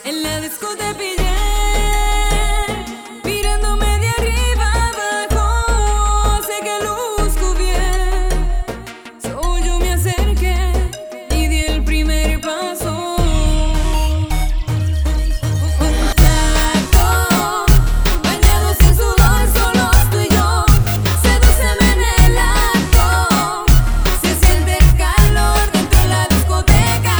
En la disco te pillé, mirándome de arriba abajo. Sé que luzco bien, so yo me acerqué y di el primer paso. Contacto, bañados en sudor, solos tú y yo. Sedúceme en el acto, se siente el calor dentro de la discoteca.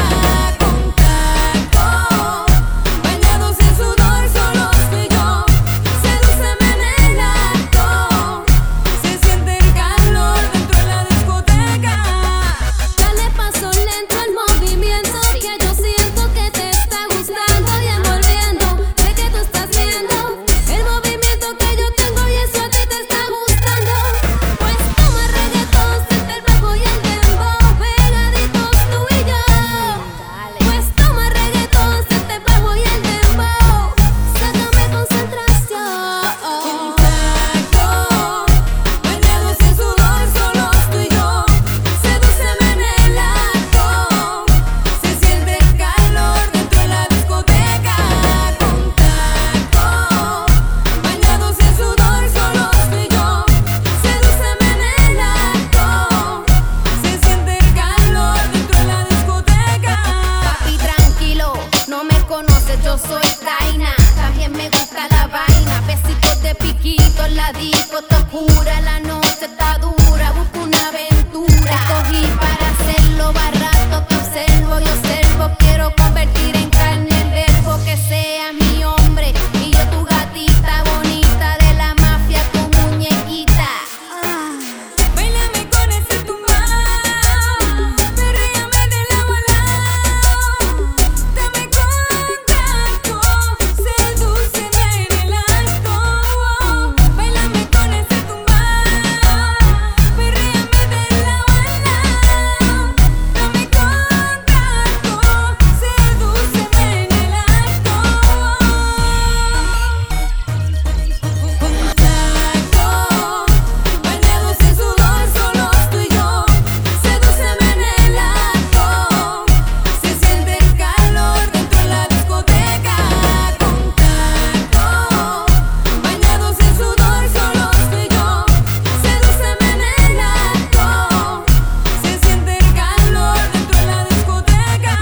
Contacto, bañados en sudor, solos tú y yo. Sedúceme en el acto, se siente el calor dentro de la discoteca. Dale paso lento al movimiento, que yo siento que te está gustando y envolviendo. Sé que tú estás viendo el movimiento que yo tengo y eso a ti te está gustando. Pues toma reggaetón, siente el bajo y el dembow, pegaditos tú y yo. Pues toma reggaetón, siente el bajo y el dembow, sácame concentración. Contacto, bañados en sudor, solos tú y yo. Sedúceme en el acto, se siente el calor dentro de la discoteca. Contacto, bañados en sudor, solos tú y yo. Sedúceme en el acto, se siente el calor dentro de la discoteca. Papi, tranquilo, no me conoces, yo soy Taina. También me gusta la vaina, besitos de piquito, la disco te oscura, la noche está dura, busco una aventura. Te cogí para hacerlo barato, te observo y observo, quiero convertir en carne el verbo, que seas mi hombre y yo tu gatita bonita de la mafia, tu muñequita. Báilame con ese tumbao, perréame de lado a lado. Dame contacto, sedúceme en el acto. Báilame con ese tumbao, perréame de lado a lado. Dame contacto, sedúceme en el acto. Contacto, bañados en sudor, solos tú y yo. Sedúceme en el acto, se siente el calor dentro de la discoteca. Contacto, bañados en sudor, solos tú y yo. Sedúceme en el acto, se siente el calor dentro de la discoteca.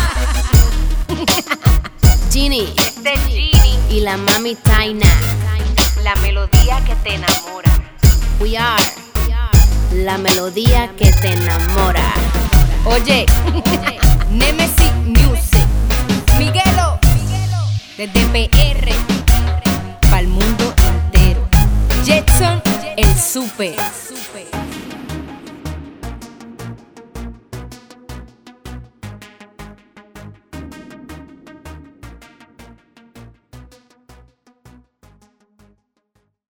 Ginny Este es Ginny, y la mami Taina. la melodía que te enamora. We are la melodía que te enamora. Oye, Nemesis Music, Miguelo, desde PR, pa'l mundo entero. Jetson, el super.